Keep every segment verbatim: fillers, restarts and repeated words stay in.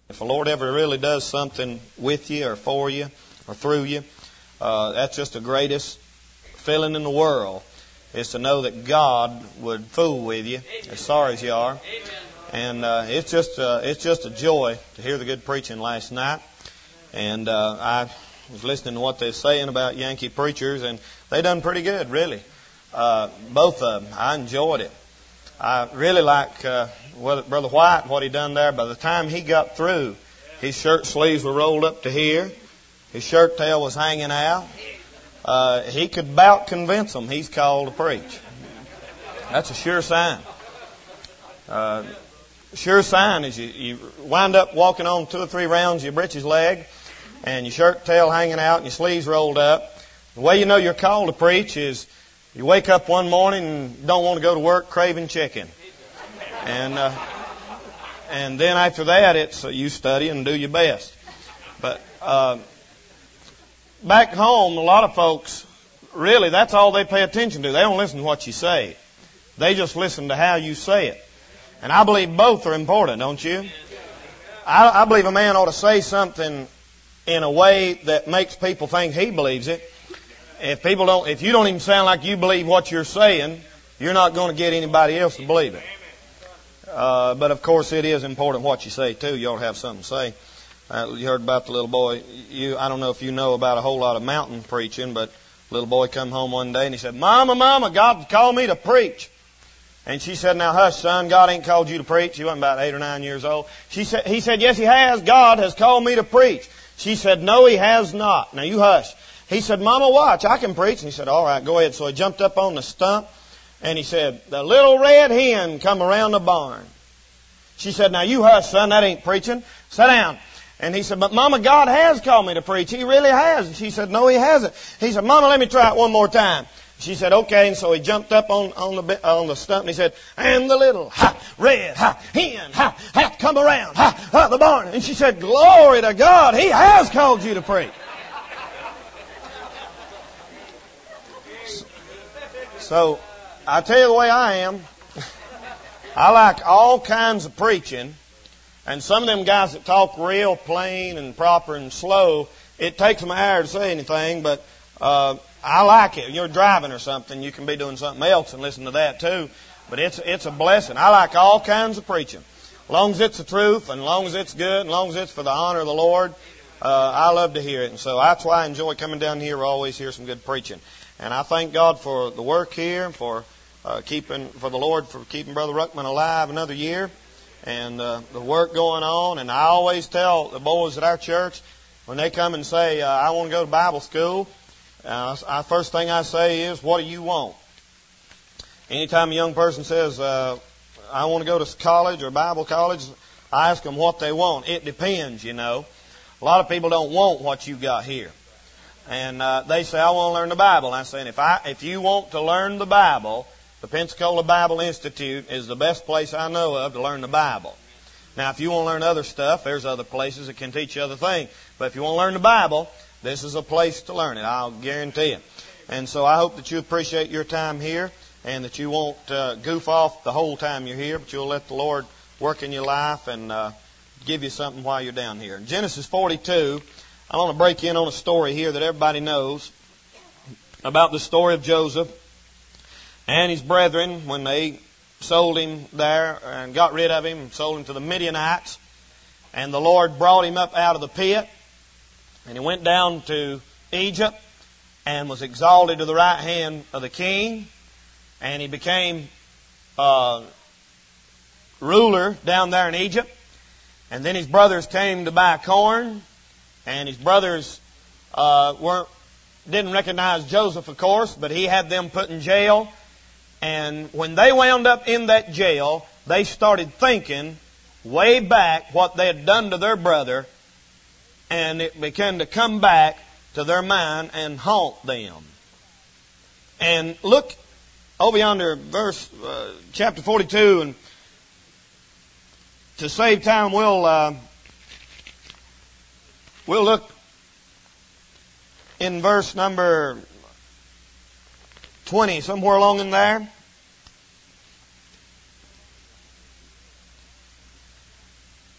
If the Lord ever really does something with you or for you or through you, uh, that's just the greatest feeling in the world, is to know that God would fool with you, as sorry as you are. And uh, it's just uh, it's just a joy to hear the good preaching last night. And uh, I was listening to what they're saying about Yankee preachers, and they done pretty good, really. Uh, both of them. I enjoyed it. I really like uh, Brother White, what he done there. By the time he got through, his shirt sleeves were rolled up to here. His shirt tail was hanging out. Uh, he could about convince them he's called to preach. That's a sure sign. Uh, sure sign is you, you wind up walking on two or three rounds of your breeches leg, and your shirt tail hanging out and your sleeves rolled up. The way you know you're called to preach is you wake up one morning and don't want to go to work, craving chicken. And uh, and then after that, it's uh, you study and do your best. But uh, back home, a lot of folks, really, that's all they pay attention to. They don't listen to what you say. They just listen to how you say it. And I believe both are important, don't you? I, I believe a man ought to say something in a way that makes people think he believes it. If people don't, if you don't even sound like you believe what you're saying, you're not going to get anybody else to believe it. Uh, but of course, it is important what you say too. You ought to have something to say. Uh, you heard about the little boy. You, I don't know if you know about a whole lot of mountain preaching, but the little boy come home one day and he said, "Mama, Mama, God called me to preach." And she said, "Now hush, son. God ain't called you to preach." He wasn't about eight or nine years old. She said, he said, "Yes, He has. God has called me to preach." She said, "No, He has not. Now you hush." He said, "Mama, watch. I can preach." And he said, "All right, go ahead." So he jumped up on the stump and he said, "The little red hen come around the barn." She said, "Now you hush, son. That ain't preaching. Sit down." And he said, "But Mama, God has called me to preach. He really has." And she said, "No, He hasn't." He said, "Mama, let me try it one more time." She said, "Okay." And so he jumped up on, on the on the stump and he said, "And the little ha, red ha, hen ha, ha, come around ha, ha, the barn." And she said, "Glory to God. He has called you to preach." So, I tell you the way I am. I like all kinds of preaching. And some of them guys that talk real plain and proper and slow, it takes them an hour to say anything, but uh, I like it. You're driving or something, you can be doing something else and listen to that too. But it's it's a blessing. I like all kinds of preaching. As long as it's the truth, and as long as it's good, and as long as it's for the honor of the Lord, uh, I love to hear it. And so that's why I enjoy coming down here. We always hear some good preaching. And I thank God for the work here, for uh, keeping, for the Lord for keeping Brother Ruckman alive another year, and uh, the work going on. And I always tell the boys at our church, when they come and say, uh, "I want to go to Bible school," uh, I, first thing I say is, "What do you want?" Anytime a young person says, uh, "I want to go to college or Bible college," I ask them what they want. It depends, you know. A lot of people don't want what you got here. And uh, they say, "I want to learn the Bible." And I say, if I, if you want to learn the Bible, the Pensacola Bible Institute is the best place I know of to learn the Bible. Now, if you want to learn other stuff, there's other places that can teach you other things. But if you want to learn the Bible, this is a place to learn it, I'll guarantee it. And so I hope that you appreciate your time here, and that you won't uh, goof off the whole time you're here, but you'll let the Lord work in your life and uh, give you something while you're down here. In Genesis forty-two, I want to break in on a story here that everybody knows about the story of Joseph and his brethren when they sold him there and got rid of him and sold him to the Midianites. And the Lord brought him up out of the pit, and he went down to Egypt and was exalted to the right hand of the king, and he became uh, ruler down there in Egypt. And then his brothers came to buy corn. And his brothers uh, weren't didn't recognize Joseph, of course, but he had them put in jail. And when they wound up in that jail, they started thinking way back what they had done to their brother, and it began to come back to their mind and haunt them. And look over yonder, verse uh, chapter forty-two, and to save time, we'll. Uh, We'll look in verse number twenty, somewhere along in there.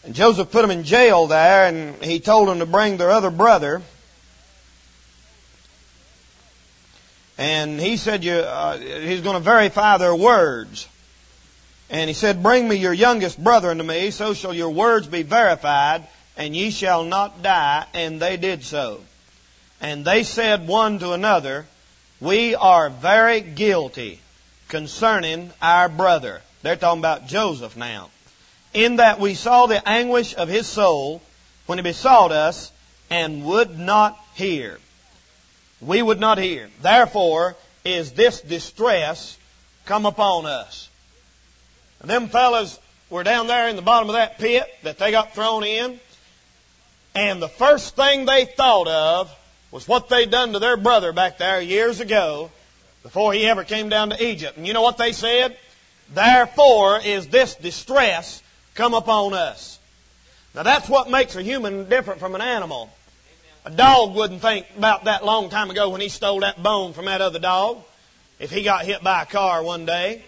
And Joseph put them in jail there, and he told them to bring their other brother. And he said you, uh, he's going to verify their words. And he said, bring me your youngest brother unto me, so shall your words be verified, and ye shall not die. And they did so. And they said one to another, we are very guilty concerning our brother. They're talking about Joseph now. In that we saw the anguish of his soul when he besought us and would not hear. We would not hear. Therefore is this distress come upon us. And them fellas were down there in the bottom of that pit that they got thrown in. And the first thing they thought of was what they'd done to their brother back there years ago before he ever came down to Egypt. And you know what they said? Therefore is this distress come upon us. Now that's what makes a human different from an animal. A dog wouldn't think about that long time ago when he stole that bone from that other dog if he got hit by a car one day.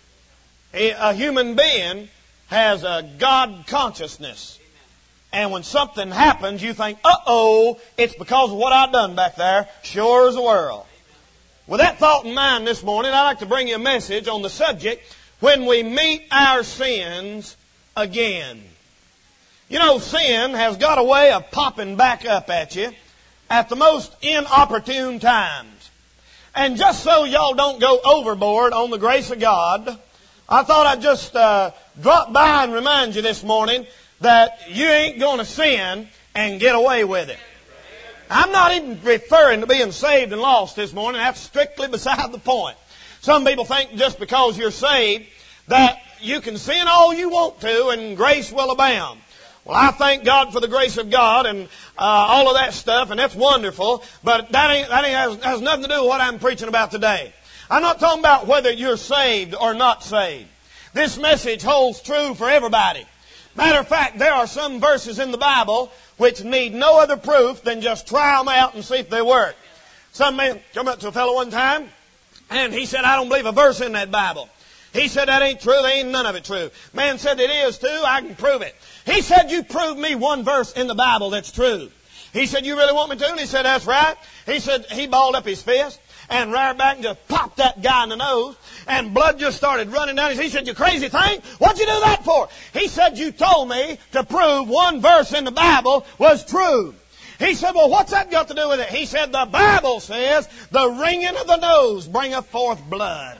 A human being has a God consciousness. And when something happens, you think, uh-oh, it's because of what I've done back there. Sure as the world. With that thought in mind this morning, I'd like to bring you a message on the subject, when we meet our sins again. You know, sin has got a way of popping back up at you at the most inopportune times. And just so y'all don't go overboard on the grace of God, I thought I'd just uh, drop by and remind you this morning that you ain't going to sin and get away with it. I'm not even referring to being saved and lost this morning. That's strictly beside the point. Some people think just because you're saved that you can sin all you want to and grace will abound. Well, I thank God for the grace of God and uh, all of that stuff, and that's wonderful, but that ain't, that ain't has, has nothing to do with what I'm preaching about today. I'm not talking about whether you're saved or not saved. This message holds true for everybody. Matter of fact, there are some verses in the Bible which need no other proof than just try them out and see if they work. Some man came up to a fellow one time, and he said, I don't believe a verse in that Bible. He said, that ain't true. There ain't none of it true. Man said, it is too. I can prove it. He said, you prove me one verse in the Bible that's true. He said, you really want me to? And he said, that's right. He said, he balled up his fist and reared back and just popped that guy in the nose. And blood just started running down his. He said, you crazy thing. What'd you do that for? He said, you told me to prove one verse in the Bible was true. He said, well, what's that got to do with it? He said, the Bible says, the wringing of the nose bringeth forth blood.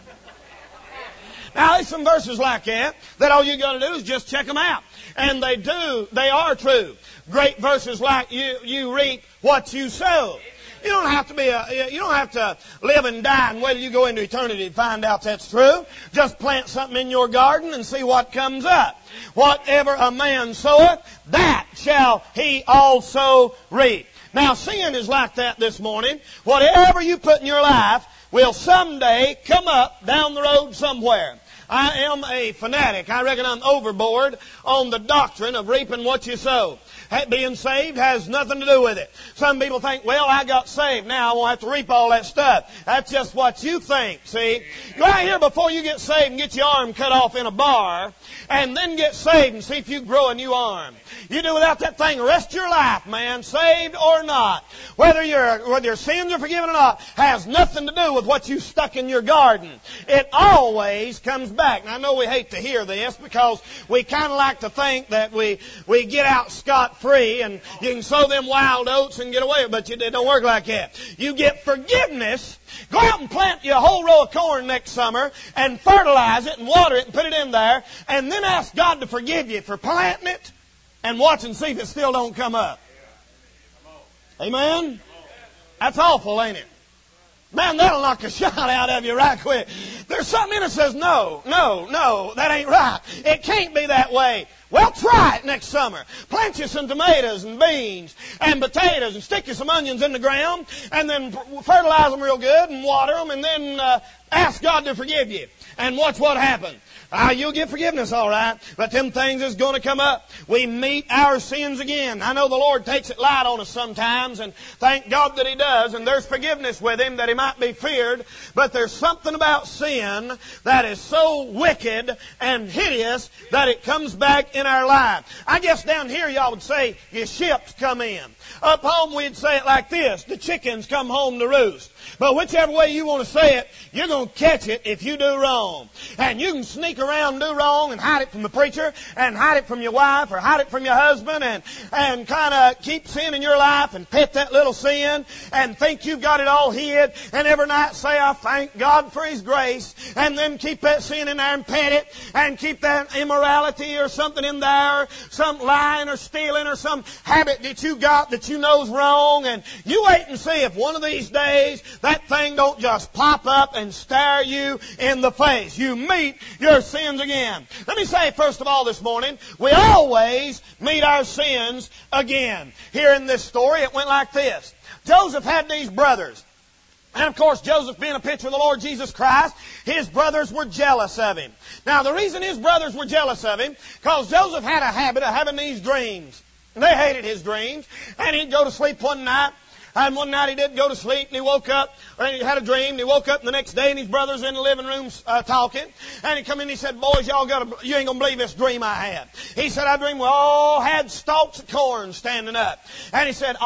Now, there's some verses like that, that all you got to do is just check them out. And they do, they are true. Great verses like, you, you reap what you sow. You don't have to be a, you don't have to live and die and wait till you go into eternity to find out that's true. Just plant something in your garden and see what comes up. Whatever a man soweth, that shall he also reap. Now, sin is like that this morning. Whatever you put in your life will someday come up down the road somewhere. I am a fanatic. I reckon I'm overboard on the doctrine of reaping what you sow. Being saved has nothing to do with it. Some people think, well, I got saved. Now I won't have to reap all that stuff. That's just what you think, see. Go out here before you get saved and get your arm cut off in a bar, and then get saved and see if you grow a new arm. You do without that thing the rest of your life, man, saved or not. Whether, your whether your sins are forgiven or not has nothing to do with what you stuck in your garden. It always comes back. Now, I know we hate to hear this because we kind of like to think that we, we get out scot-free and you can sow them wild oats and get away, but it don't work like that. You get forgiveness. Go out and plant you a whole row of corn next summer and fertilize it and water it and put it in there, and then ask God to forgive you for planting it and watch and see if it still don't come up. Amen? That's awful, ain't it? Man, that'll knock a shot out of you right quick. There's something in it that says, no, no, no, that ain't right. It can't be that way. Well, try it next summer. Plant you some tomatoes and beans and potatoes and stick you some onions in the ground and then fertilize them real good and water them and then uh, Ask God to forgive you. And watch what happens. Ah, you'll get forgiveness, all right. But them things is going to come up. We meet our sins again. I know the Lord takes it light on us sometimes, and thank God that He does. And there's forgiveness with Him that He might be feared. But there's something about sin that is so wicked and hideous that it comes back in our life. I guess down here y'all would say your ships come in. Up home we'd say it like this: the chickens come home to roost. But whichever way you want to say it, you're going to catch it if you do wrong. And you can sneak around and do wrong and hide it from the preacher and hide it from your wife or hide it from your husband and, and kind of keep sin in your life and pet that little sin and think you've got it all hid, and every night say, I thank God for His grace, and then keep that sin in there and pet it and keep that immorality or something in there, some lying or stealing or some habit that you got that you know's wrong, and you wait and see if one of these days that thing don't just pop up and stare you in the face. You meet your sins again. Let me say first of all this morning, we always meet our sins again. Here in this story, it went like this. Joseph had these brothers. And of course, Joseph being a picture of the Lord Jesus Christ, his brothers were jealous of him. Now, the reason his brothers were jealous of him, because Joseph had a habit of having these dreams. And they hated his dreams. And he'd go to sleep one night. And one night he did go to sleep, and he woke up, or he had a dream, and he woke up the next day, and his brothers were in the living room uh, talking. And he come in and he said, boys, y'all got to, you ain't going to believe this dream I had. He said, I dreamed we all had stalks of corn standing up. And he said,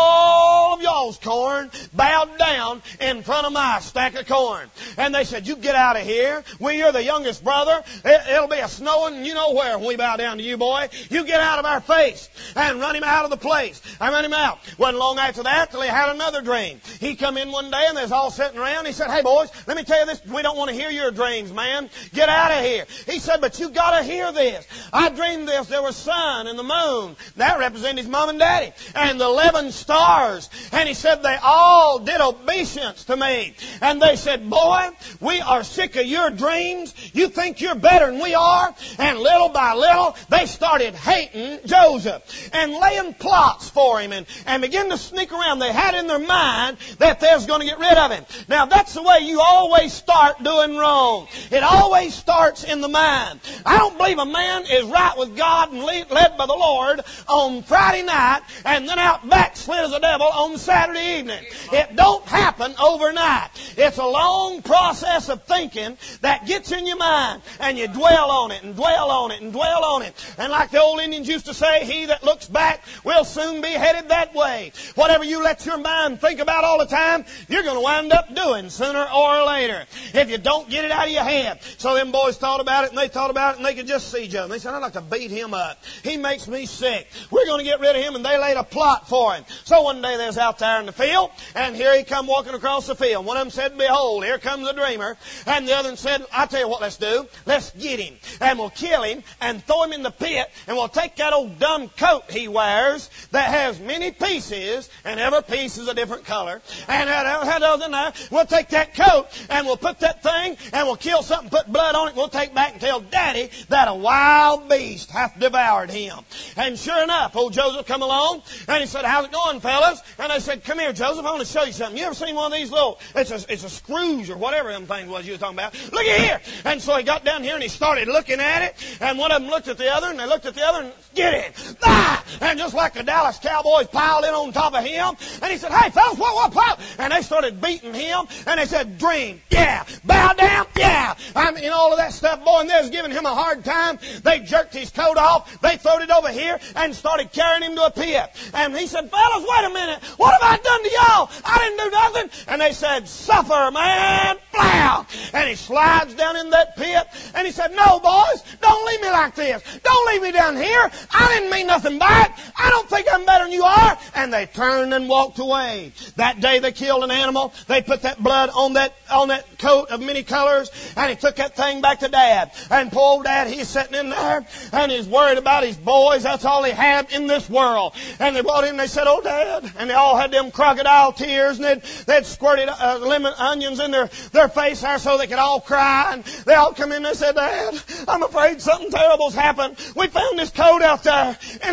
all of y'all's corn bowed down in front of my stack of corn. And they said, you get out of here. We, you're the youngest brother. It, it'll be a snowing, you know where, when we bow down to you, boy. You get out of our face. And run him out of the place. I run him out. Wasn't long after that, he had another dream. He come in one day and there's all sitting around. He said, hey boys, let me tell you this. We don't want to hear your dreams, man. Get out of here. He said, but you got to hear this. I dreamed this. There was sun and the moon. That represented his mom and daddy. And the eleven stars. And he said, they all did obeisance to me. And they said, boy, we are sick of your dreams. You think you're better than we are. And little by little, they started hating Joseph and laying plots for him and, and began to sneak around. They had in their mind that they was going to get rid of him. Now, that's the way you always start doing wrong. It always starts in the mind. I don't believe a man is right with God and led by the Lord on Friday night and then out backslid as a devil on Saturday evening. It don't happen overnight. It's a long process of thinking that gets in your mind, and you dwell on it and dwell on it and dwell on it. And like the old Indians used to say, he that looks back will soon be headed that way. Whatever you let your mind think about all the time, you're going to wind up doing sooner or later if you don't get it out of your head. So them boys thought about it, and they thought about it, and they could just see Joe. And they said, I'd like to beat him up. He makes me sick. We're going to get rid of him, and they laid a plot for him. So one day they was out there in the field, and here he come walking across the field. One of them said, behold, here comes a dreamer. And the other one said, I tell you what let's do. Let's get him, and we'll kill him, and throw him in the pit, and we'll take that old dumb coat he wears that has many pieces, and every piece is a different color. And uh, other than that, we'll take that coat and we'll put that thing and we'll kill something, put blood on it, and we'll take back and tell Daddy that a wild beast hath devoured him. And sure enough, old Joseph come along and he said, how's it going, fellas? And they said, come here, Joseph, I want to show you something. You ever seen one of these little, it's a, it's a Scrooge or whatever them things was you were talking about. Look at here. And so he got down here and he started looking at it, and one of them looked at the other and they looked at the other and get it. Ah! And just like the Dallas Cowboys piled in on top of him, and he said, hey, fellas, what, what, what? And they started beating him, and they said, dream, yeah. Bow down, yeah. I mean, all of that stuff, boy, and they was giving him a hard time. They jerked his coat off. They throwed it over here and started carrying him to a pit. And he said, fellas, wait a minute. What have I done to y'all? I didn't do nothing. And they said, suffer, man. Plow. And he slides down in that pit, and he said, no, boys, don't leave me like this. Don't leave me down here. I didn't mean nothing by it. I don't think I'm better than you are. And they turned and walked away. That day they killed an animal. They put that blood on that on that coat of many colors, and he took that thing back to Dad. And poor old Dad, he's sitting in there, and he's worried about his boys. That's all he had in this world. And they brought in and they said, oh, Dad. And they all had them crocodile tears, and they'd, they'd squirted uh, lemon onions in their, their face there so they could all cry. And they all come in and they said, Dad, I'm afraid something terrible's happened. We found this coat out there, and it looks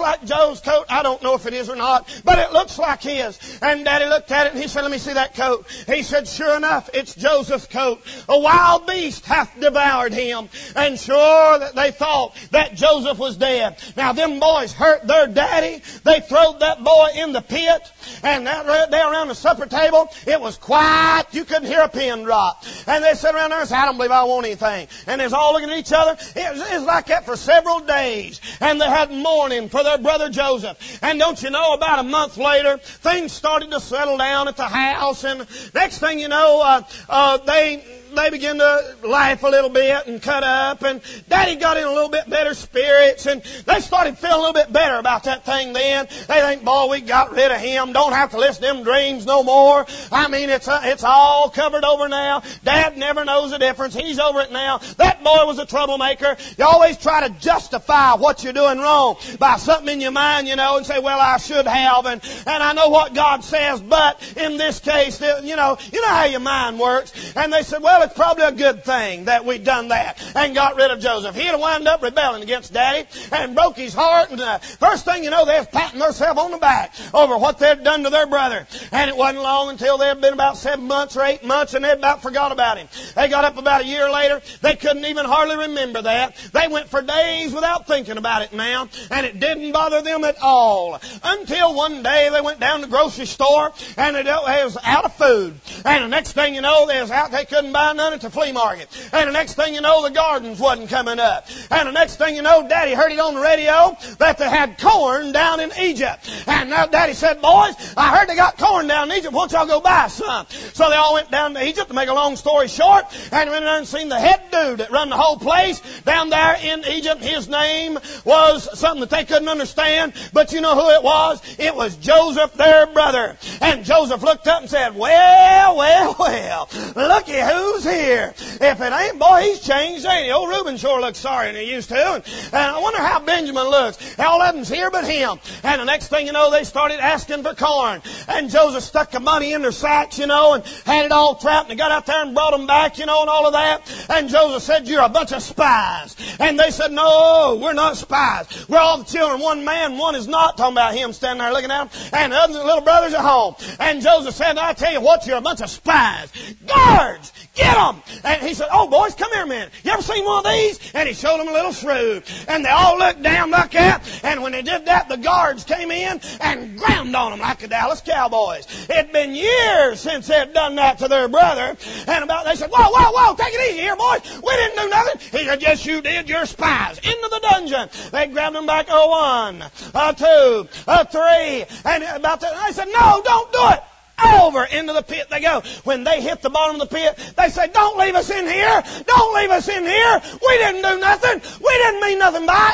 like Joe's coat. I don't know if it is or not, but it looks like his. And Daddy looked at it and he said, let me see that coat. He said, sure enough, it's Joseph's coat. A wild beast hath devoured him. And sure that they thought that Joseph was dead. Now them boys hurt their daddy. They throwed that boy in the pit. And that right there around the supper table, it was quiet. You couldn't hear a pin drop. And they sat around there and said, I don't believe I want anything. And they was all looking at each other. It was, it was like that for several days. And they had mourning for their brother Joseph. And don't you know, about a month later, things started to settle down at the house. And next thing you know, uh, uh, they... They began to laugh a little bit and cut up, and Daddy got in a little bit better spirits, and they started feeling a little bit better about that thing then. They think, boy, we got rid of him. Don't have to listen to them dreams no more. I mean, it's uh, it's all covered over now. Dad never knows the difference. He's over it now. That boy was a troublemaker. You always try to justify what you're doing wrong by something in your mind, you know, and say, well, I should have, and, and I know what God says, but in this case, you know, you know how your mind works. And they said, well, it's probably a good thing that we done that and got rid of Joseph. He'd have wound up rebelling against Daddy and broke his heart. And uh, first thing you know, they was patting themselves on the back over what they'd done to their brother. And it wasn't long until they'd been about seven months or eight months and they'd about forgot about him. They got up about a year later. They couldn't even hardly remember that. They went for days without thinking about it now. And it didn't bother them at all. Until one day they went down to the grocery store and it was out of food. And the next thing you know, they was out. They couldn't buy none at the flea market. And the next thing you know, the gardens wasn't coming up. And the next thing you know, Daddy heard it on the radio that they had corn down in Egypt. And now Daddy said, boys, I heard they got corn down in Egypt. Won't y'all go buy some? So they all went down to Egypt, to make a long story short, and went there and seen the head dude that run the whole place down there in Egypt. His name was something that they couldn't understand, but you know who it was? It was Joseph, their brother. And Joseph looked up and said, well, well, well, looky who's here. If it ain't, boy, he's changed, ain't he? Old Reuben sure looks sorry than he used to. And, and I wonder how Benjamin looks. All of them's here but him. And the next thing you know, they started asking for corn. And Joseph stuck the money in their sacks, you know, and had it all trapped. And they got out there and brought them back, you know, and all of that. And Joseph said, you're a bunch of spies. And they said, no, we're not spies. We're all the children. One man, one is not. Talking about him standing there looking at them. And the other little brothers at home. And Joseph said, I tell you what, you're a bunch of spies. Guards, get them. And he said, oh, boys, come here a minute. You ever seen one of these? And he showed them a little shrew. And they all looked down, looked at. And when they did that, the guards came in and ground on them like the Dallas Cowboys. It'd been years since they'd done that to their brother. And about they said, whoa, whoa, whoa, take it easy here, boys. We didn't do nothing. He said, yes, you did. You're spies. Into the dungeon. They grabbed them back, oh, one, a two, a three. And about that, they said, no, don't do it. Over into the pit they go. When they hit the bottom of the pit, they say, don't leave us in here. Don't leave us in here. We didn't do nothing. We didn't mean nothing by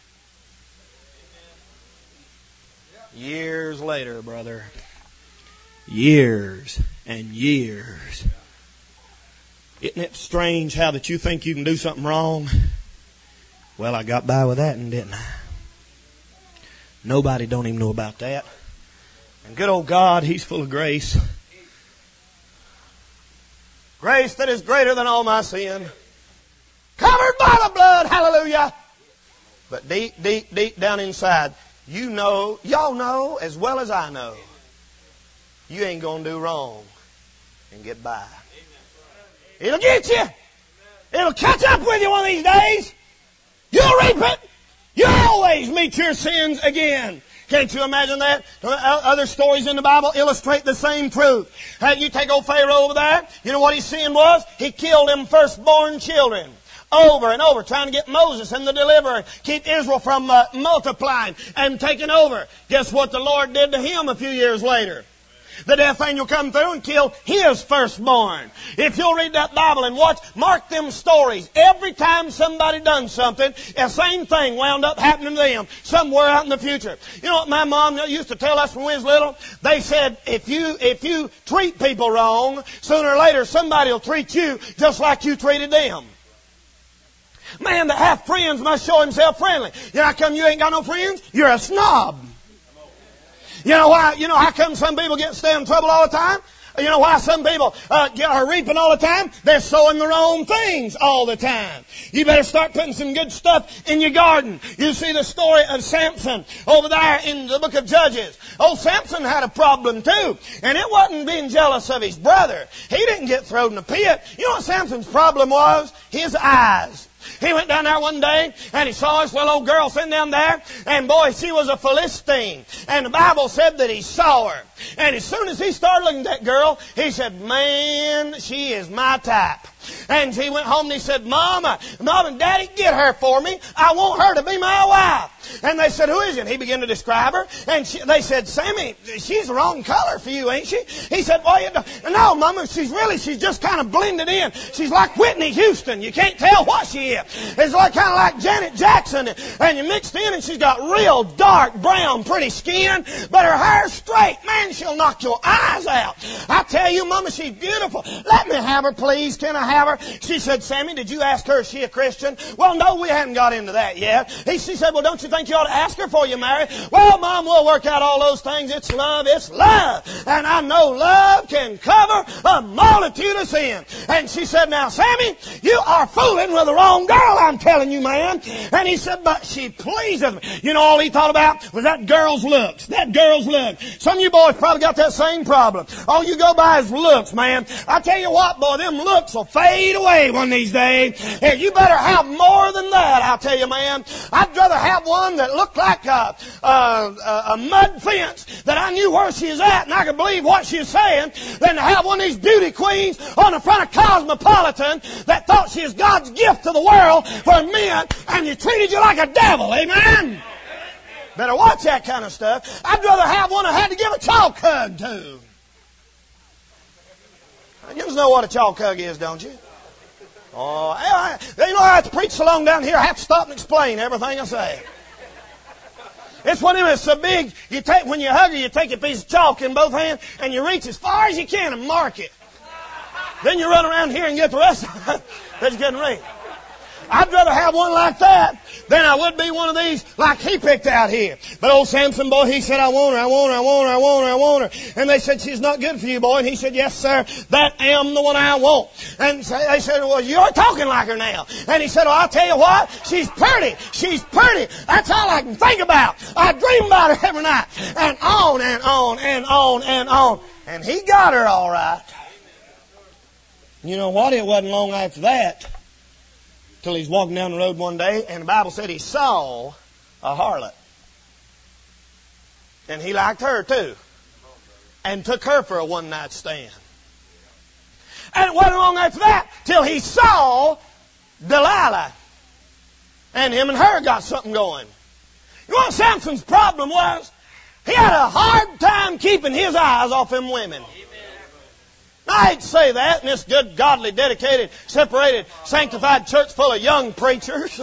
it. Years later, brother. Years and years. Isn't it strange how that you think you can do something wrong? Well, I got by with that, didn't I? Nobody don't even know about that. And good old God, He's full of grace. Grace that is greater than all my sin. Covered by the blood, hallelujah. But deep, deep, deep down inside, you know, y'all know as well as I know, you ain't going to do wrong and get by. It'll get you. It'll catch up with you one of these days. You'll reap it. You'll always meet your sins again. Can't you imagine that? Other stories in the Bible illustrate the same truth. You take old Pharaoh over there. You know what his sin was? He killed them firstborn children. Over and over, trying to get Moses and the deliverer, keep Israel from uh, multiplying and taking over. Guess what the Lord did to him a few years later? The death angel come through and killed his firstborn. If you'll read that Bible and watch, mark them stories. Every time somebody done something, the same thing wound up happening to them somewhere out in the future. You know what my mom used to tell us when we was little? They said, if you if you treat people wrong, sooner or later somebody will treat you just like you treated them. Man that hath friends must show himself friendly. You know how come you ain't got no friends? You're a snob. You know why? You know how come some people get stay in trouble all the time? You know why some people uh, are reaping all the time? They're sowing the wrong things all the time. You better start putting some good stuff in your garden. You see the story of Samson over there in the book of Judges. Old Samson had a problem too. And it wasn't being jealous of his brother. He didn't get thrown in the pit. You know what Samson's problem was? His eyes. He went down there one day and he saw this little old girl sitting down there. And boy, she was a Philistine. And the Bible said that he saw her. And as soon as he started looking at that girl, he said, man, she is my type. And he went home and he said, Mama, Mom and Daddy, get her for me. I want her to be my wife. And they said, who is it? And he began to describe her. And she, they said, Sammy, she's the wrong color for you, ain't she? He said, well, you don't. No, Mama, she's really, she's just kind of blended in. She's like Whitney Houston. You can't tell what she is. It's like kind of like Janet Jackson. And you mixed in and she's got real dark brown, pretty skin. But her hair's straight. Man, she'll knock your eyes out. I tell you, Mama, she's beautiful. Let me have her, please. Can I have her? She said, Sammy, did you ask her, is she a Christian? Well, no, we hadn't got into that yet. He, she said, well, don't you think you ought to ask her before you marry? Well, Mom, we'll work out all those things. It's love. It's love. And I know love can cover a multitude of sin. And she said, now, Sammy, you are fooling with the wrong girl, I'm telling you, man. And he said, but she pleases me. You know, all he thought about was that girl's looks. That girl's looks. Some of you boys probably got that same problem. All you go by is looks, man. I tell you what, boy, them looks will fade away one of these days. Hey, you better have more than that, I'll tell you, man. I'd rather have one that looked like a, a, a mud fence that I knew where she was at and I could believe what she was saying than to have one of these beauty queens on the front of Cosmopolitan that thought she was God's gift to the world for men and you treated you like a devil. Amen? Better watch that kind of stuff. I'd rather have one I had to give a chalk hug to. You just know what a chalk hug is, don't you? Oh, I, you know, I have to preach so long down here, I have to stop and explain everything I say. It's one of them that's so big, you take, when you hug her, you take a piece of chalk in both hands and you reach as far as you can and mark it. Then you run around here and get the rest of it that you couldn't reach. I'd rather have one like that than I would be one of these like he picked out here. But old Samson, boy, he said, I want her, I want her, I want her, I want her, I want her. And they said, she's not good for you, boy. And he said, yes, sir, that am the one I want. And they said, well, you're talking like her now. And he said, well, I'll tell you what, she's pretty. She's pretty. That's all I can think about. I dream about her every night. And on and on and on and on. And he got her all right. You know what? It wasn't long after that till he's walking down the road one day, and the Bible said he saw a harlot. And he liked her too. And took her for a one-night stand. And it wasn't long after that till he saw Delilah. And him and her got something going. You know what Samson's problem was? He had a hard time keeping his eyes off them women. I hate to say that in this good, godly, dedicated, separated, sanctified church full of young preachers.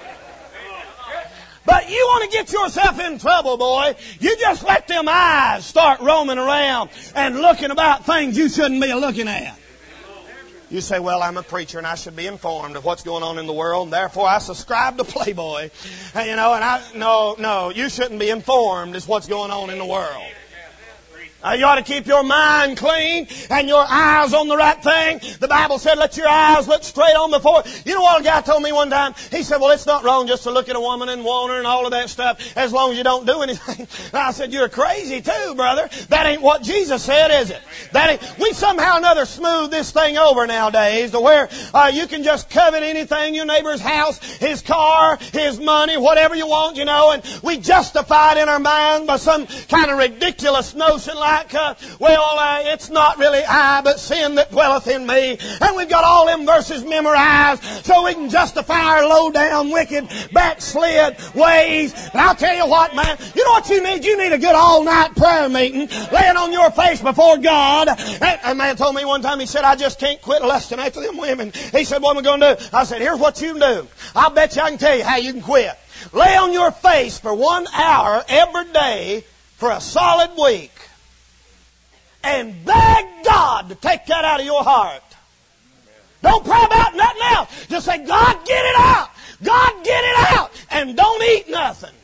But you want to get yourself in trouble, boy. You just let them eyes start roaming around and looking about things you shouldn't be looking at. You say, well, I'm a preacher and I should be informed of what's going on in the world, and therefore I subscribe to Playboy. And, you know, and I, no, no, you shouldn't be informed as what's going on in the world. Uh, you ought to keep your mind clean and your eyes on the right thing. The Bible said, let your eyes look straight on before. You know what a guy told me one time? He said, well, it's not wrong just to look at a woman and want her and all of that stuff as long as you don't do anything. And I said, you're crazy too, brother. That ain't what Jesus said, is it? That ain't, we somehow or another smooth this thing over nowadays to where uh, you can just covet anything, your neighbor's house, his car, his money, whatever you want, you know, and we justify it in our mind by some kind of ridiculous notion like Like, uh, well, uh, it's not really I, but sin that dwelleth in me. And we've got all them verses memorized so we can justify our low-down, wicked, backslid ways. And I'll tell you what, man, you know what you need? You need a good all-night prayer meeting, laying on your face before God. And a man told me one time, he said, I just can't quit lusting after them women. He said, what am I going to do? I said, here's what you can do. I'll bet you I can tell you how you can quit. Lay on your face for one hour every day for a solid week. And beg God to take that out of your heart. Don't pray about nothing else. Just say, God, get it out. God, get it out. And don't eat nothing.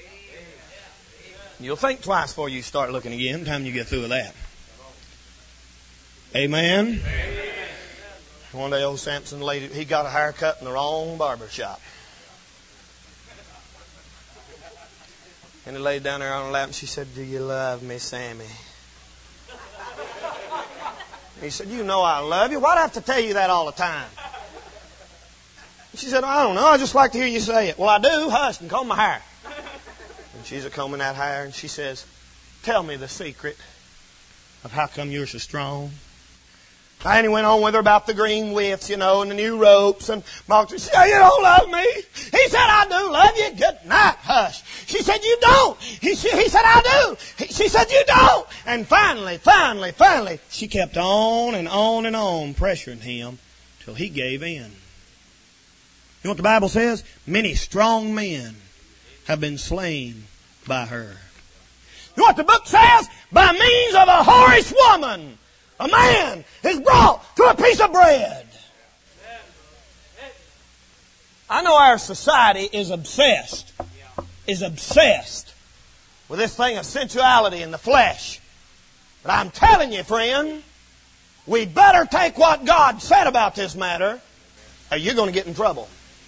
You'll think twice before you start looking again, by the time you get through with that. Amen. Amen. One day old Samson lady, he got a haircut in the wrong barber shop. And he laid down there on her lap and she said, "Do you love me, Sammy?" He said, "You know I love you. Why do I have to tell you that all the time?" She said, "I don't know. I just like to hear you say it." "Well, I do. Hush and comb my hair." And she's a combing that hair and she says, "Tell me the secret of how come you're so strong." And he went on with her about the green widths, you know, and the new ropes. And Mark said, "You don't love me." He said, "I do love you. Good night." Hush. She said, "You don't." He, he said, "I do." He, she said, "You don't." And finally, finally, finally, she kept on and on and on pressuring him till he gave in. You know what the Bible says? Many strong men have been slain by her. You know what the book says? By means of a whorish woman, a man is brought to a piece of bread. I know our society is obsessed, is obsessed with this thing of sensuality in the flesh. But I'm telling you, friend, we better take what God said about this matter, or you're going to get in trouble.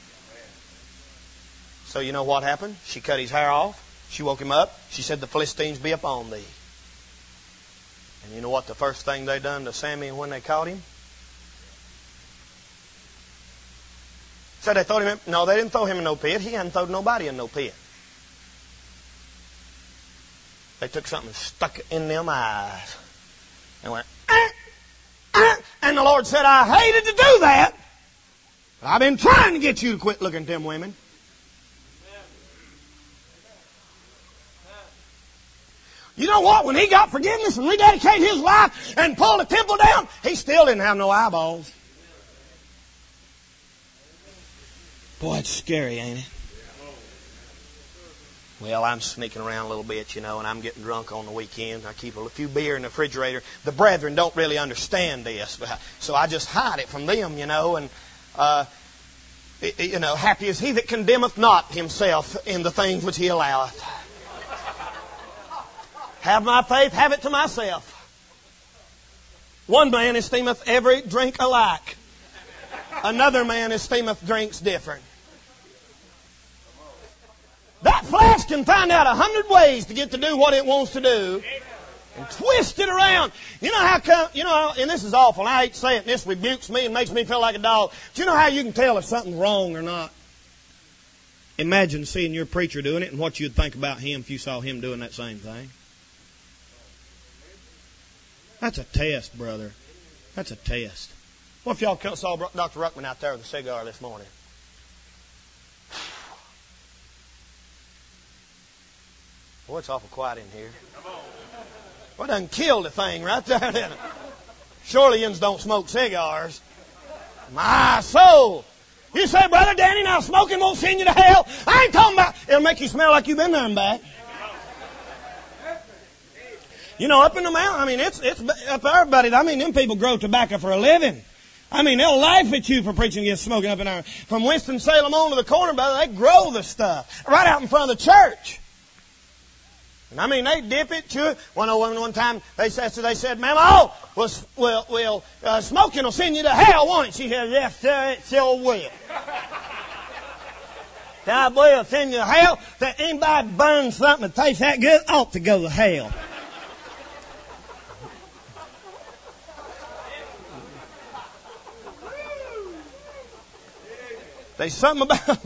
So you know what happened? She cut his hair off. She woke him up. She said, "The Philistines be upon thee." And you know what the first thing they done to Sammy when they caught him? Said they threw him in. No, they didn't throw him in no pit. He hadn't thrown nobody in no pit. They took something and stuck it in them eyes. And went, ah, ah. And the Lord said, "I hated to do that. But I've been trying to get you to quit looking at them women." You know what? When he got forgiveness and rededicated his life and pulled the temple down, he still didn't have no eyeballs. Boy, it's scary, ain't it? Well, I'm sneaking around a little bit, you know, and I'm getting drunk on the weekends. I keep a few beer in the refrigerator. The brethren don't really understand this, so I just hide it from them, you know, and, uh, you know, happy is he that condemneth not himself in the things which he alloweth. Have my faith, have it to myself. One man esteemeth every drink alike. Another man esteemeth drinks different. That flesh can find out a hundred ways to get to do what it wants to do and twist it around. You know how come, you know, and this is awful, and I hate to say it, and this rebukes me and makes me feel like a dog. Do you know how you can tell if something's wrong or not? Imagine seeing your preacher doing it and what you'd think about him if you saw him doing that same thing. That's a test, brother. That's a test. What if y'all saw Doctor Ruckman out there with a cigar this morning? Boy, it's awful quiet in here. Well, done killed the thing right there, didn't it? Shorelayans don't smoke cigars. My soul. You say, "Brother Danny, now smoking won't send you to hell." I ain't talking about, it'll make you smell like you've been there and back. You know, up in the mountain, I mean, it's it's up there, buddy. I mean, them people grow tobacco for a living. I mean, they'll laugh at you for preaching against smoking up in there. From Winston-Salem on to the corner, brother, they grow the stuff right out in front of the church. And I mean, they dip it, chew it. One old woman one time, they said, so they said, "Ma'am, oh, well, well, well uh, smoking will send you to hell, won't it?" She said, "Yes, sir, it sure will." "That will send you to hell. That anybody burns something that tastes that good ought to go to hell." There's something about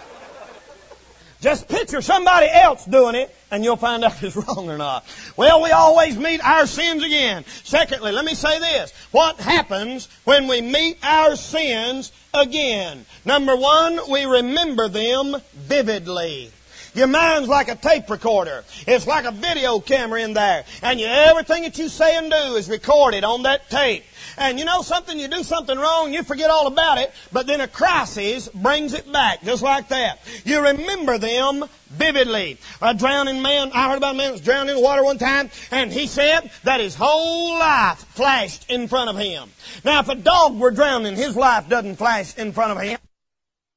just picture somebody else doing it, and you'll find out if it's wrong or not. Well, we always meet our sins again. Secondly, let me say this. What happens when we meet our sins again? Number one, we remember them vividly. Your mind's like a tape recorder. It's like a video camera in there. And you, everything that you say and do is recorded on that tape. And you know something, you do something wrong, you forget all about it, but then a crisis brings it back, just like that. You remember them vividly. A drowning man, I heard about a man that was drowned in the water one time, and he said that his whole life flashed in front of him. Now, if a dog were drowning, his life doesn't flash in front of him.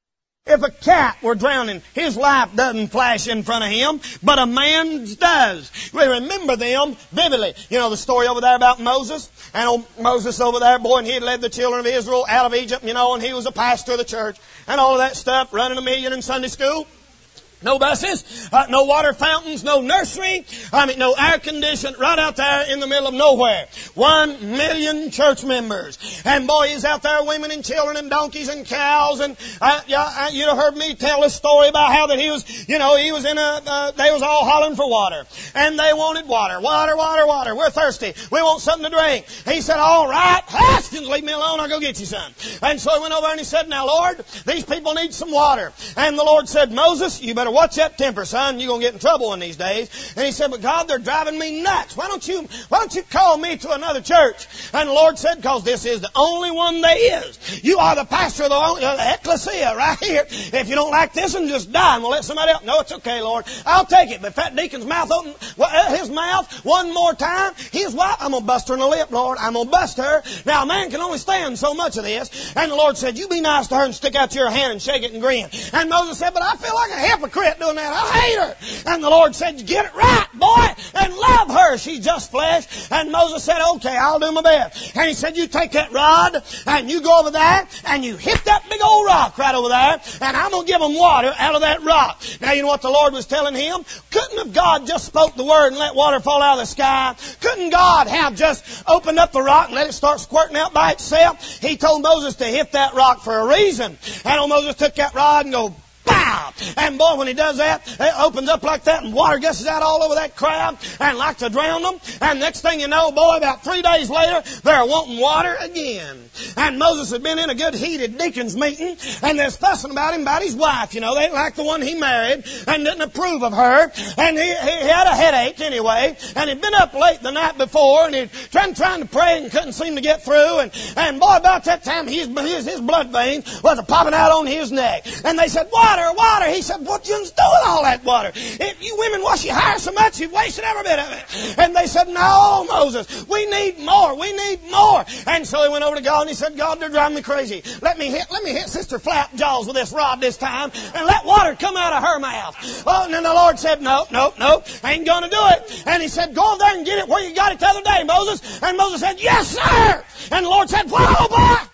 If a cat were drowning, his life doesn't flash in front of him, but a man's does. We remember them vividly. You know the story over there about Moses? And old Moses over there, boy, and he had led the children of Israel out of Egypt, you know, and he was a pastor of the church. And all of that stuff, running a million in Sunday school. No buses, uh, no water fountains, no nursery, I mean, no air conditioning, right out there in the middle of nowhere. One million church members. And boy, he's out there, women and children and donkeys and cows. And uh, yeah, you'd have heard me tell this story about how that he was, you know, he was in a, uh, they was all hollering for water. And they wanted water, water, water, water. We're thirsty. We want something to drink. He said, all right, Haskins, leave me alone, I'll go get you some. And so he went over and he said, now Lord, these people need some water. And the Lord said, Moses, you better watch that temper, son. You're going to get in trouble in these days. And he said, but God, they're driving me nuts. Why don't you, why don't you call me to another church? And the Lord said, because this is the only one there is. You are the pastor of the, uh, the ecclesia right here. If you don't like this one, just die and we'll let somebody else. No, it's okay, Lord. I'll take it. But if that deacon's mouth open, well, his mouth one more time, his wife, I'm going to bust her in the lip, Lord. I'm going to bust her. Now, a man can only stand so much of this. And the Lord said, you be nice to her and stick out your hand and shake it and grin. And Moses said, but I feel like a hypocrite doing that. I hate her. And the Lord said, get it right, boy, and love her. She's just flesh. And Moses said, okay, I'll do my best. And he said, you take that rod and you go over there and you hit that big old rock right over there and I'm going to give them water out of that rock. Now, you know what the Lord was telling him? Couldn't have God just spoke the word and let water fall out of the sky? Couldn't God have just opened up the rock and let it start squirting out by itself? He told Moses to hit that rock for a reason. And old Moses took that rod and go, pow! And boy, when he does that, it opens up like that and water gushes out all over that crowd and like to drown them. And next thing you know, boy, about three days later, they're wanting water again. And Moses had been in a good heated deacons meeting and they're fussing about him, about his wife. You know, they didn't like the one he married and didn't approve of her. And he, he had a headache anyway. And he'd been up late the night before and he'd trying, trying to pray and couldn't seem to get through. And, and boy, about that time, his, his, his blood veins was popping out on his neck. And they said, what? Water, water. He said, what you do with all that water? If you women wash your hair so much, you've wasted every bit of it. And they said, no, Moses, we need more. We need more. And so he went over to God and he said, God, they're driving me crazy. Let me hit, let me hit Sister Flapjaws with this rod this time and let water come out of her mouth. Oh, and then the Lord said, no, no, no, I ain't going to do it. And he said, go over there and get it where you got it the other day, Moses. And Moses said, yes, sir. And the Lord said, whoa, boy,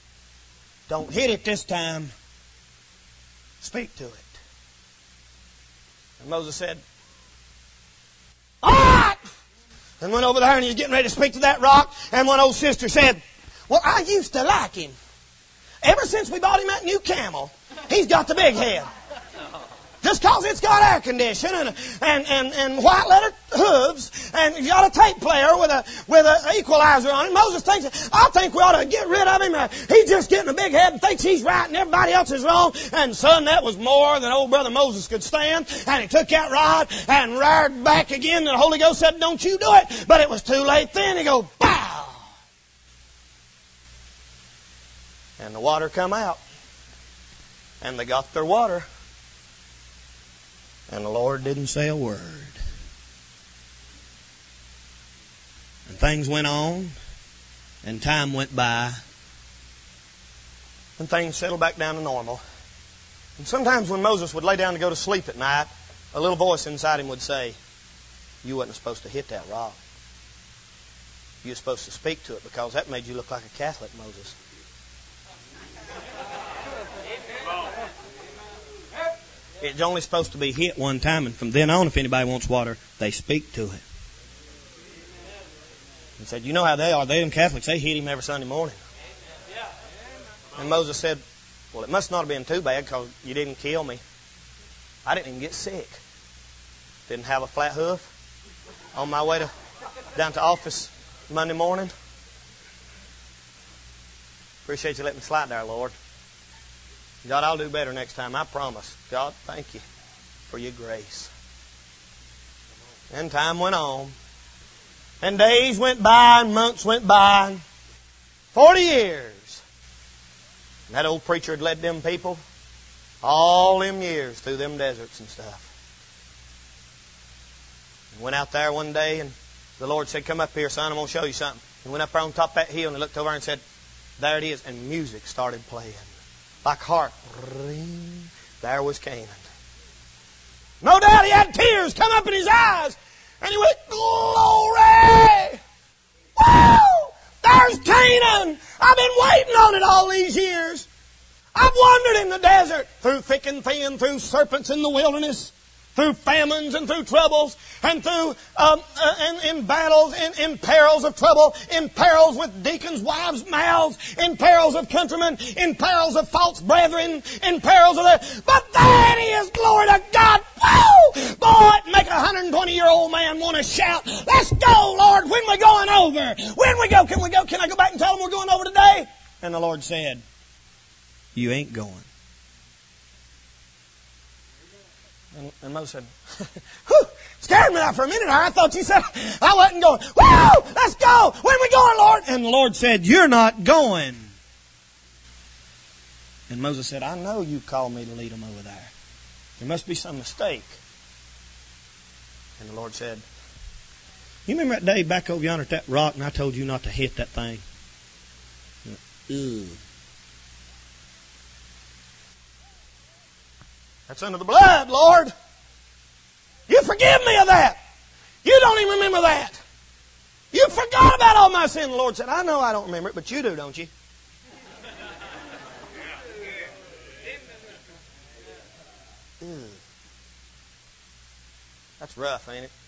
don't hit it this time. Speak to it. And Moses said, all right. And went over there and he was getting ready to speak to that rock. And one old sister said, well, I used to like him. Ever since we bought him that new camel, he's got the big head. Just because it's got air conditioning and, and, and, and white letter hooves and he's got a tape player with a with an equalizer on it. Moses thinks, I think we ought to get rid of him. He's just getting a big head and thinks he's right and everybody else is wrong. And son, that was more than old brother Moses could stand. And he took that rod and reared back again. And the Holy Ghost said, don't you do it. But it was too late then. He go, pow! And the water come out. And they got their water. And the Lord didn't say a word. And things went on. And time went by. And things settled back down to normal. And sometimes when Moses would lay down to go to sleep at night, a little voice inside him would say, you wasn't supposed to hit that rock. You were supposed to speak to it because that made you look like a Catholic, Moses. It's only supposed to be hit one time, and from then on, if anybody wants water, they speak to it. And said, you know how they are. They, them Catholics, they hit him every Sunday morning. And Moses said, well, it must not have been too bad because you didn't kill me. I didn't even get sick. Didn't have a flat hoof on my way to down to office Monday morning. Appreciate you letting me slide there, Lord. God, I'll do better next time, I promise. God, thank you for your grace. And time went on. And days went by and months went by. Forty years. And that old preacher had led them people all them years through them deserts and stuff. And went out there one day and the Lord said, come up here, son, I'm going to show you something. He went up there on top of that hill and he looked over and said, there it is. And music started playing. like a harp. There was Canaan. No doubt he had tears come up in his eyes. And he went, glory! Wow! There's Canaan! I've been waiting on it all these years. I've wandered in the desert, through thick and thin, through serpents in the wilderness, through famines and through troubles, and through um, uh, in, in battles, in, in perils of trouble, in perils with deacons' wives' mouths, in perils of countrymen, in perils of false brethren, in perils of the... But there it is, glory to God! Woo! Boy, it make a one hundred twenty-year-old man want to shout, let's go, Lord, when we going over? When we go, can we go? Can I go back and tell them we're going over today? And the Lord said, you ain't going. And, and Moses said, whew, scared me there for a minute. I thought you said I wasn't going. Woo! Let's go! When we going, Lord? And the Lord said, you're not going. And Moses said, I know you called me to lead them over there. There must be some mistake. And the Lord said, you remember that day back over yonder at that rock and I told you not to hit that thing? Ugh. That's under the blood, Lord. You forgive me of that. You don't even remember that. You forgot about all my sin. The Lord said, I know I don't remember it, but you do, don't you? Ew. That's rough, ain't it?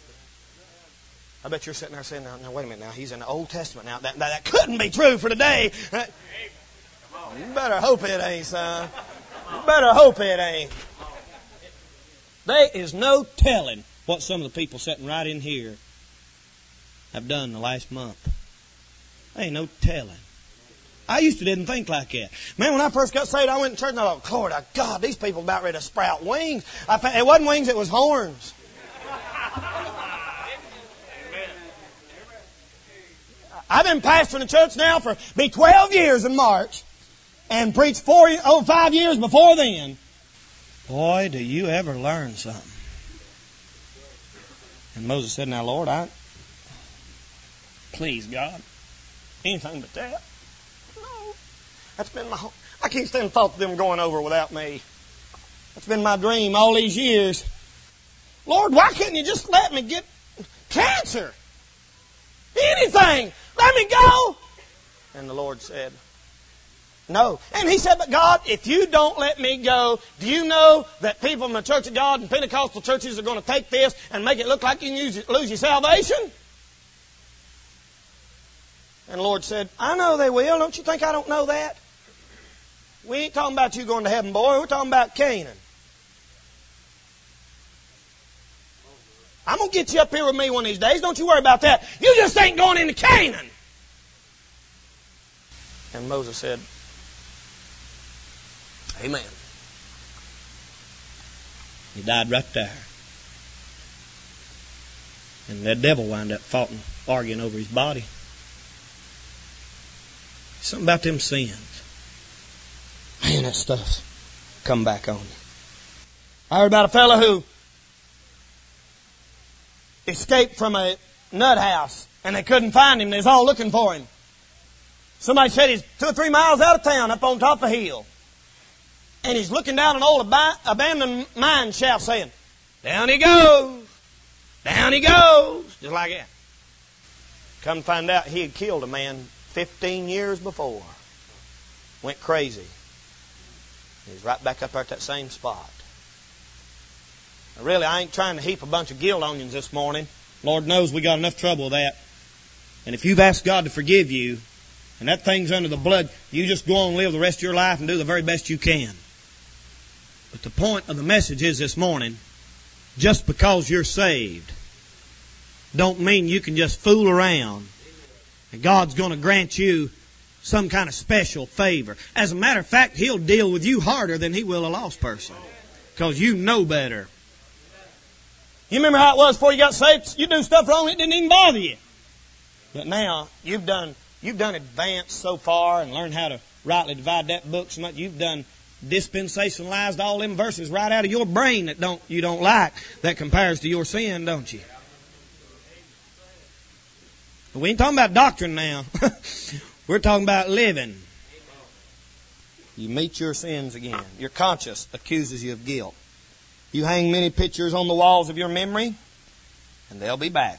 I bet you're sitting there saying, now, now wait a minute now, he's in the Old Testament now. That, that, that couldn't be true for today. You better hope it ain't, son. You better hope it ain't. There is no telling what some of the people sitting right in here have done in the last month. There ain't no telling. I used to didn't think like that. Man, when I first got saved, I went to church and I thought, glory to God, these people about ready to sprout wings. I found, it wasn't wings, it was horns. I've been pastoring the church now for be twelve years in March. And preached four, oh, five years before then. Boy, do you ever learn something. And Moses said, now, Lord, I... Please, God. Anything but that. No. That's been my whole... I can't stand the thought of them going over without me. That's been my dream all these years. Lord, why couldn't you just let me get cancer? Anything. Let me go. And the Lord said... No. And he said, but God, if you don't let me go, do you know that people from the Church of God and Pentecostal churches are going to take this and make it look like you can use, lose your salvation? And the Lord said, I know they will. Don't you think I don't know that? We ain't talking about you going to heaven, boy. We're talking about Canaan. I'm going to get you up here with me one of these days. Don't you worry about that. You just ain't going into Canaan. And Moses said, amen. He died right there. And that devil wound up fighting, arguing over his body. Something about them sins. Man, that stuff's come back on you. I heard about a fellow who escaped from a nut house and they couldn't find him. They was all looking for him. Somebody said he's two or three miles out of town up on top of a hill. And he's looking down an old ab- abandoned mine shaft saying, down he goes. Down he goes. Just like that. Come to find out he had killed a man fifteen years before. Went crazy. He's right back up there at that same spot. Now, really, I ain't trying to heap a bunch of guilt onions this morning. Lord knows we got enough trouble with that. And if you've asked God to forgive you, and that thing's under the blood, you just go on and live the rest of your life and do the very best you can. But the point of the message is this morning, just because you're saved, don't mean you can just fool around and God's going to grant you some kind of special favor. As a matter of fact, He'll deal with you harder than He will a lost person. Because you know better. You remember how it was before you got saved? You do stuff wrong, it didn't even bother you. But now, you've done you've done advanced so far and learned how to rightly divide that book so much. You've done dispensationalized all them verses right out of your brain that don't you don't like, that compares to your sin, don't you? But we ain't talking about doctrine now. We're talking about living. You meet your sins again. Your conscience accuses you of guilt. You hang many pictures on the walls of your memory, and they'll be back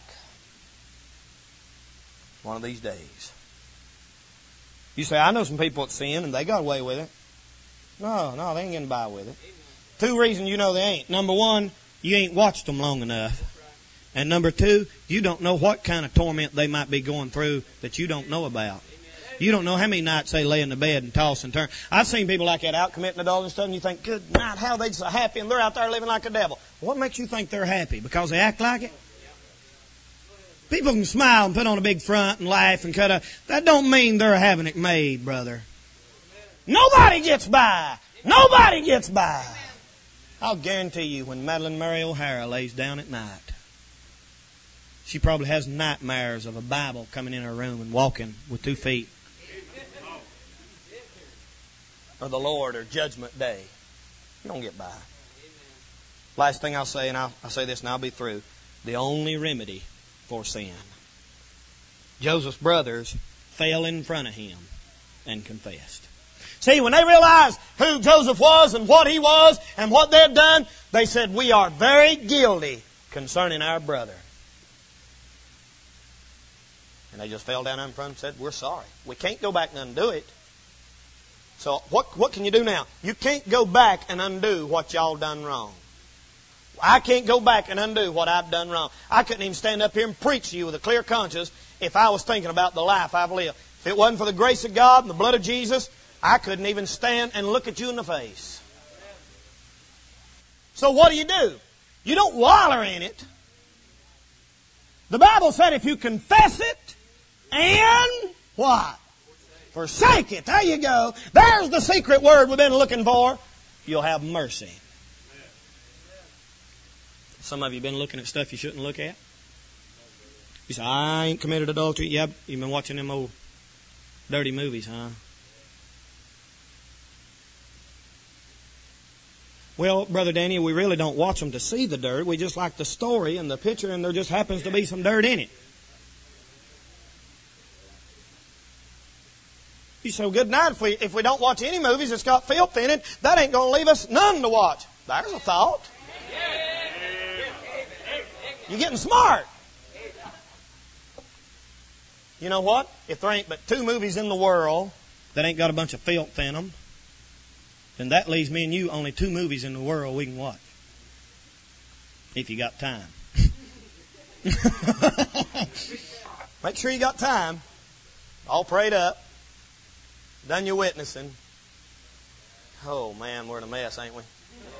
one of these days. You say, I know some people that sin, and they got away with it. No, no, they ain't getting by with it. Two reasons you know they ain't. Number one, you ain't watched them long enough. And number two, you don't know what kind of torment they might be going through that you don't know about. You don't know how many nights they lay in the bed and toss and turn. I've seen people like that out committing adultery and stuff, and you think, good night, how they so happy, and they're out there living like a devil. What makes you think they're happy? Because they act like it? People can smile and put on a big front and laugh and cut up. That don't mean they're having it made, brother. Nobody gets by. Nobody gets by. I'll guarantee you, when Madeline Mary O'Hara lays down at night, she probably has nightmares of a Bible coming in her room and walking with two feet. Or the Lord, or Judgment Day. You don't get by. Last thing I'll say, and I'll, I'll say this and I'll be through. The only remedy for sin. Joseph's brothers fell in front of him and confessed. See, when they realized who Joseph was and what he was and what they had done, they said, we are very guilty concerning our brother. And they just fell down in front and said, we're sorry. We can't go back and undo it. So what, what can you do now? You can't go back and undo what y'all done wrong. I can't go back and undo what I've done wrong. I couldn't even stand up here and preach to you with a clear conscience if I was thinking about the life I've lived. If it wasn't for the grace of God and the blood of Jesus, I couldn't even stand and look at you in the face. So what do you do? You don't waller in it. The Bible said if you confess it and what? Forsake it. There you go. There's the secret word we've been looking for. You'll have mercy. Some of you have been looking at stuff you shouldn't look at. You say, I ain't committed adultery. Yep, you've been watching them old dirty movies, huh? Well, Brother Danny, we really don't watch them to see the dirt. We just like the story and the picture, and there just happens to be some dirt in it. You say, well, good night. If we, if we don't watch any movies that's got filth in it, that ain't going to leave us none to watch. There's a thought. You're getting smart. You know what? If there ain't but two movies in the world that ain't got a bunch of filth in them, then that leaves me and you only two movies in the world we can watch. If you got time. Make sure you got time. All prayed up. Done your witnessing. Oh man, we're in a mess, ain't we?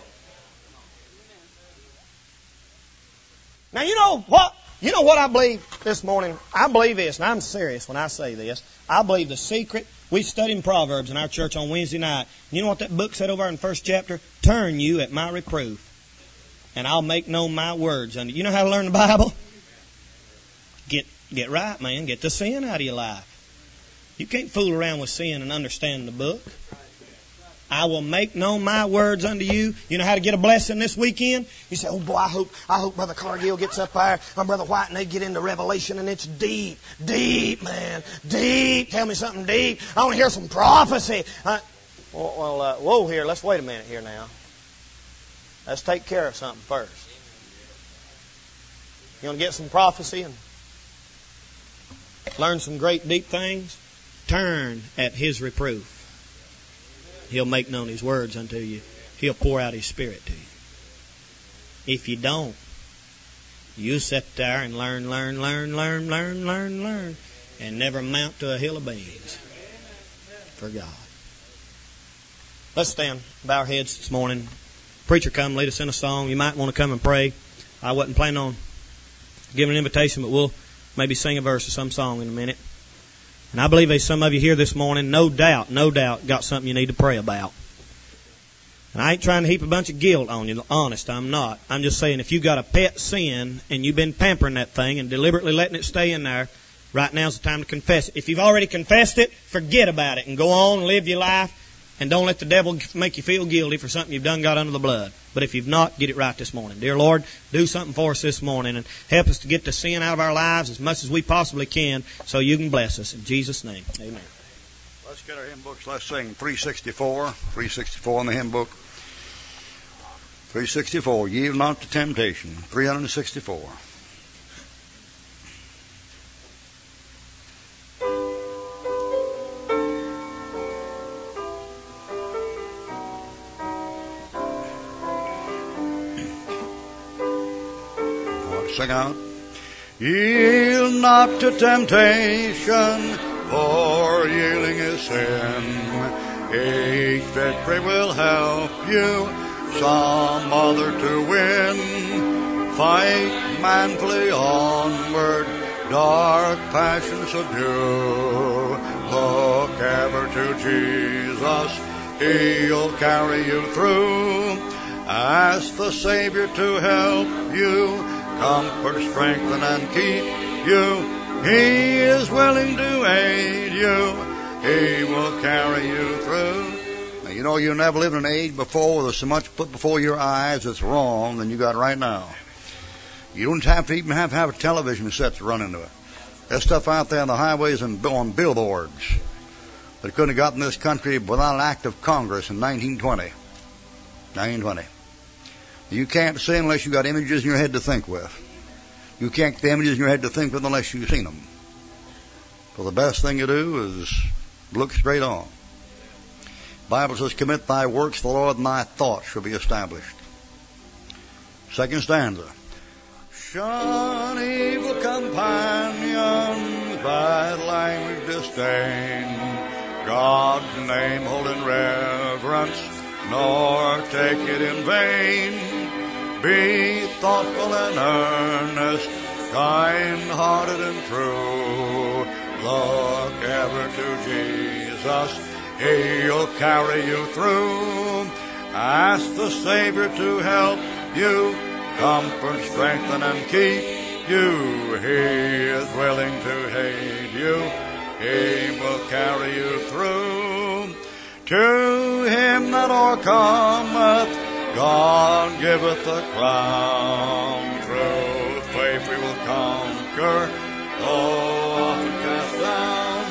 Now you know what? You know what I believe this morning? I believe this, and I'm serious when I say this. I believe the secret. We studied Proverbs in our church on Wednesday night. You know what that book said over in the first chapter? Turn you at my reproof, and I'll make known my words unto you. You know how to learn the Bible? Get get right, man. Get the sin out of your life. You can't fool around with sin and understand the book. I will make known my words unto you. You know how to get a blessing this weekend? You say, oh boy, I hope I hope Brother Cargill gets up there, or Brother White, and they get into Revelation, and it's deep, deep, man, deep. Tell me something deep. I want to hear some prophecy. Uh, well, well uh, whoa here, let's wait a minute here now. Let's take care of something first. You want to get some prophecy and learn some great deep things? Turn at His reproof. He'll make known His words unto you. He'll pour out His Spirit to you. If you don't, you sit there and learn, learn, learn, learn, learn, learn, learn, and never mount to a hill of beans for God. Let's stand, bow our heads this morning. Preacher, come lead us in a song. You might want to come and pray. I wasn't planning on giving an invitation, but we'll maybe sing a verse or some song in a minute. And I believe there's some of you here this morning, no doubt, no doubt, got something you need to pray about. And I ain't trying to heap a bunch of guilt on you. Honest, I'm not. I'm just saying if you've got a pet sin and you've been pampering that thing and deliberately letting it stay in there, right now's the time to confess it. If you've already confessed it, forget about it and go on and live your life. And don't let the devil make you feel guilty for something you've done got under the blood. But if you've not, get it right this morning. Dear Lord, do something for us this morning and help us to get the sin out of our lives as much as we possibly can so you can bless us. In Jesus' name, amen. Let's get our hymn books. Let's sing three sixty-four. three sixty-four in the hymn book. three sixty-four. Yield not to temptation. three sixty-four. Sing out. Yield not to temptation, for yielding is sin. Each victory will help you some other to win. Fight manfully onward, dark passions subdue. Look ever to Jesus, He'll carry you through. Ask the Savior to help you, comfort, strengthen, and keep you. He is willing to aid you. He will carry you through. Now, you know, you never lived in an age before where there's so much put before your eyes that's wrong than you got right now. You don't have to even have to have a television set to run into it. There's stuff out there on the highways and on billboards that couldn't have gotten this country without an act of Congress in nineteen twenty. nineteen twenty. You can't see unless you got images in your head to think with. You can't get the images in your head to think with unless you've seen them. So the best thing to do is look straight on. The Bible says, commit thy works to the Lord, and thy thoughts shall be established. Second stanza. Shun evil companions, bad language disdain. God's name hold in reverence, nor take it in vain. Be thoughtful and earnest, kind-hearted and true. Look ever to Jesus, He'll carry you through. Ask the Savior to help you, comfort, strengthen, and keep you. He is willing to aid you. He will carry you through. To him that o'ercometh, God giveth a crown. Through faith we will conquer, though often cast down.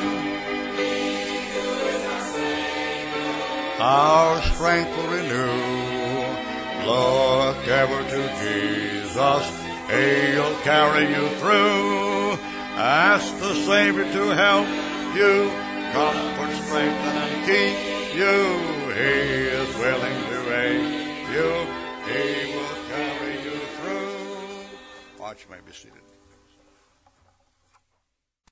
He who is our Savior, our strength will renew. Look ever to Jesus, He'll carry you through. Ask the Savior to help you, comfort, strengthen, and keep you. He is willing to aid you. He will carry you through. Watch, you may be seated.